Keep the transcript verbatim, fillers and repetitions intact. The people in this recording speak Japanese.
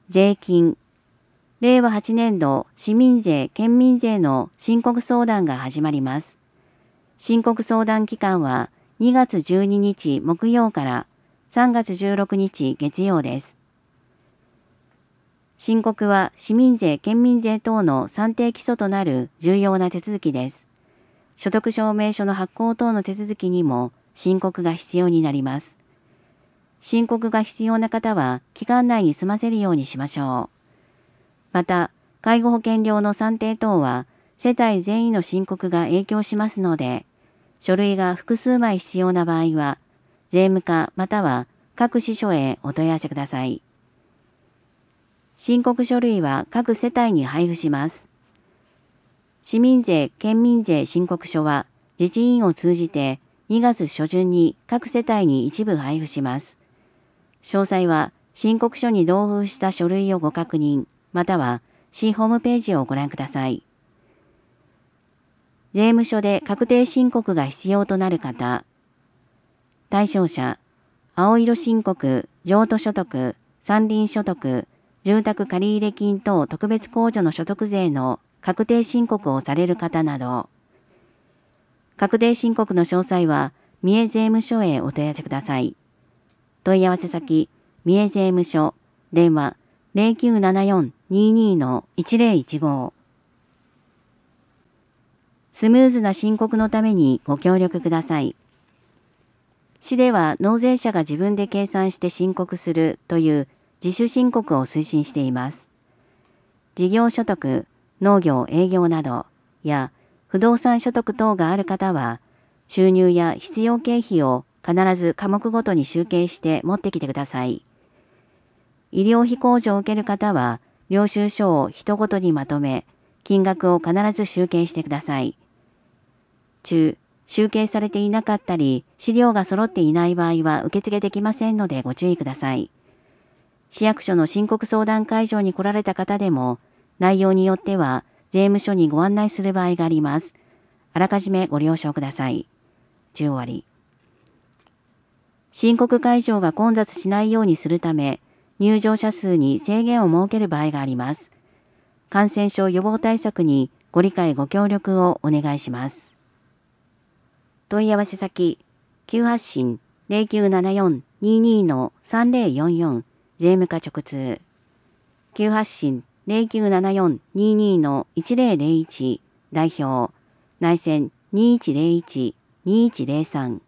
税金、れいわはちねんど市民税・県民税の申告相談が始まります。申告相談期間はにがつじゅうににち木曜からさんがつじゅうろくにち月曜です。申告は市民税・県民税等の算定基礎となる重要な手続きです。所得証明書の発行等の手続きにも申告が必要になります。申告が必要な方は期間内に済ませるようにしましょう。また、介護保険料の算定等は世帯全員の申告が影響しますので、書類が複数枚必要な場合は、税務課または各支所へお問い合わせください。申告書類は各世帯に配布します。市民税・県民税申告書は自治委員を通じてにがつしょじゅんに各世帯に一部配布します。詳細は申告書に同封した書類をご確認、または市ホームページをご覧ください。税務署で確定申告が必要となる方、対象者、青色申告、譲渡所得、山林所得、住宅借入金等特別控除の所得税の確定申告をされる方など、確定申告の詳細は三重税務署へお問い合わせください。問い合わせ先、三重税務署、電話 ゼロきゅうななよん にーにー のいちぜろいちご。スムーズな申告のためにご協力ください。市では納税者が自分で計算して申告するという自主申告を推進しています。事業所得、農業・営業などや不動産所得等がある方は、収入や必要経費を必ず科目ごとに集計して持ってきてください。医療費控除を受ける方は、領収書を人ごとにまとめ、金額を必ず集計してください。中、集計されていなかったり、資料が揃っていない場合は受付できませんのでご注意ください。市役所の申告相談会場に来られた方でも、内容によっては税務署にご案内する場合があります。あらかじめご了承ください。じゅう割。申告会場が混雑しないようにするため、入場者数に制限を設ける場合があります。感染症予防対策にご理解ご協力をお願いします。問い合わせ先、急発進 ゼロきゅうななよん にーにー のさんぜろよんよん 税務課直通。急発進 ゼロきゅうななよん にーにー のいちぜろぜろいち代表、内線にいちぜろいち にいちぜろさん。